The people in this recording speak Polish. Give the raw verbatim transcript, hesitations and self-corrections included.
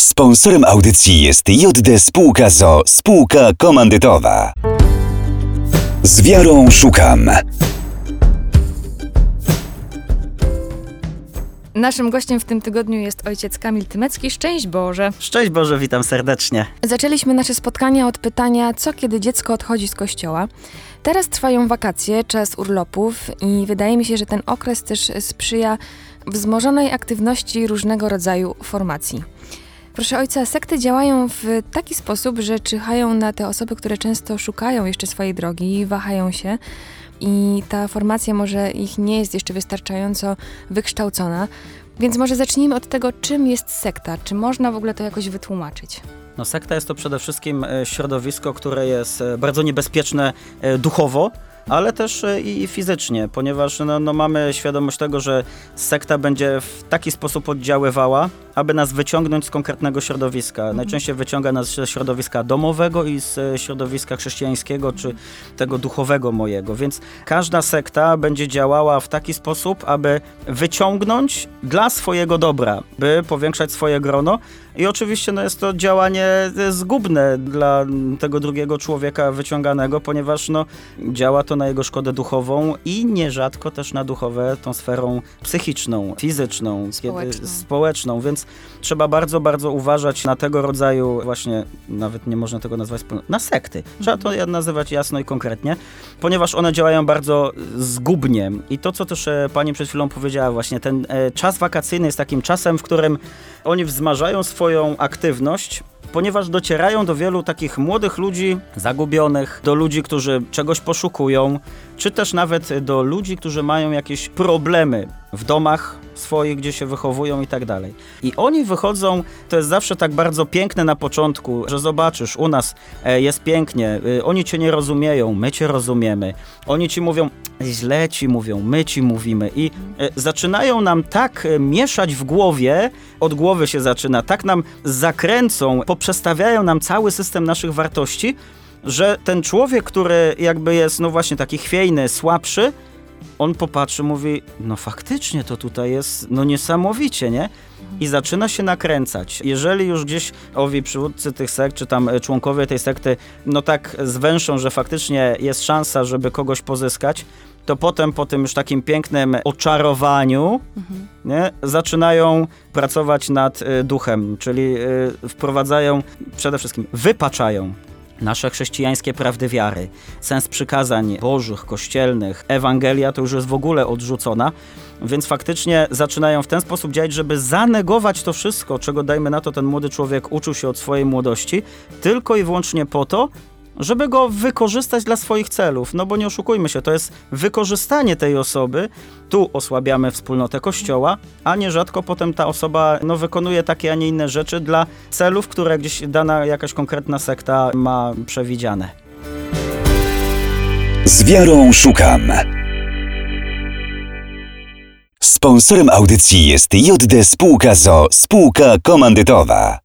Sponsorem audycji jest J D Spółka z o o, spółka komandytowa. Z wiarą szukam. Naszym gościem w tym tygodniu jest ojciec Kamil Tymecki. Szczęść Boże! Szczęść Boże, witam serdecznie. Zaczęliśmy nasze spotkania od pytania, co kiedy dziecko odchodzi z kościoła. Teraz trwają wakacje, czas urlopów i wydaje mi się, że ten okres też sprzyja wzmożonej aktywności różnego rodzaju formacji. Proszę ojca, sekty działają w taki sposób, że czyhają na te osoby, które często szukają jeszcze swojej drogi, wahają się i ta formacja może ich nie jest jeszcze wystarczająco wykształcona. Więc może zacznijmy od tego, czym jest sekta. Czy można w ogóle to jakoś wytłumaczyć? No, sekta jest to przede wszystkim środowisko, które jest bardzo niebezpieczne duchowo, ale też i fizycznie, ponieważ no, no mamy świadomość tego, że sekta będzie w taki sposób oddziaływała, aby nas wyciągnąć z konkretnego środowiska. Mhm. Najczęściej wyciąga nas ze środowiska domowego i z środowiska chrześcijańskiego, czy tego duchowego mojego. Więc każda sekta będzie działała w taki sposób, aby wyciągnąć dla swojego dobra, by powiększać swoje grono. I oczywiście no, jest to działanie zgubne dla tego drugiego człowieka wyciąganego, ponieważ no, działa to na jego szkodę duchową i nierzadko też na duchowe tą sferą psychiczną, fizyczną, społeczną. Kiedy, społeczną, więc trzeba bardzo, bardzo uważać na tego rodzaju właśnie, nawet nie można tego nazwać, na sekty. Trzeba to nazywać jasno i konkretnie, ponieważ one działają bardzo zgubnie. I to, co też pani przed chwilą powiedziała właśnie, ten czas wakacyjny jest takim czasem, w którym oni wzmażają swoją aktywność, ponieważ docierają do wielu takich młodych ludzi zagubionych, do ludzi, którzy czegoś poszukują, czy też nawet do ludzi, którzy mają jakieś problemy w domach swoich, gdzie się wychowują i tak dalej. I oni wychodzą, to jest zawsze tak bardzo piękne na początku, że zobaczysz, u nas jest pięknie, oni cię nie rozumieją, my cię rozumiemy. Oni ci mówią, źle ci mówią, my ci mówimy i zaczynają nam tak mieszać w głowie, od głowy się zaczyna, tak nam zakręcą, poprzestawiają nam cały system naszych wartości, że ten człowiek, który jakby jest, no właśnie taki chwiejny, słabszy, on popatrzy, mówi, no faktycznie to tutaj jest, no niesamowicie, nie? I zaczyna się nakręcać. Jeżeli już gdzieś owi przywódcy tych sekt, czy tam członkowie tej sekty, no tak zwęszą, że faktycznie jest szansa, żeby kogoś pozyskać, to potem po tym już takim pięknym oczarowaniu mhm. nie, zaczynają pracować nad y, duchem, czyli y, wprowadzają, przede wszystkim wypaczają nasze chrześcijańskie prawdy wiary, sens przykazań bożych, kościelnych, Ewangelia to już jest w ogóle odrzucona, więc faktycznie zaczynają w ten sposób działać, żeby zanegować to wszystko, czego dajmy na to ten młody człowiek uczył się od swojej młodości, tylko i wyłącznie po to, żeby go wykorzystać dla swoich celów. No bo nie oszukujmy się, to jest wykorzystanie tej osoby. Tu osłabiamy wspólnotę Kościoła, a nierzadko potem ta osoba no, wykonuje takie, a nie inne rzeczy dla celów, które gdzieś dana jakaś konkretna sekta ma przewidziane. Z wiarą szukam. Sponsorem audycji jest J D Spółka z o o, spółka komandytowa.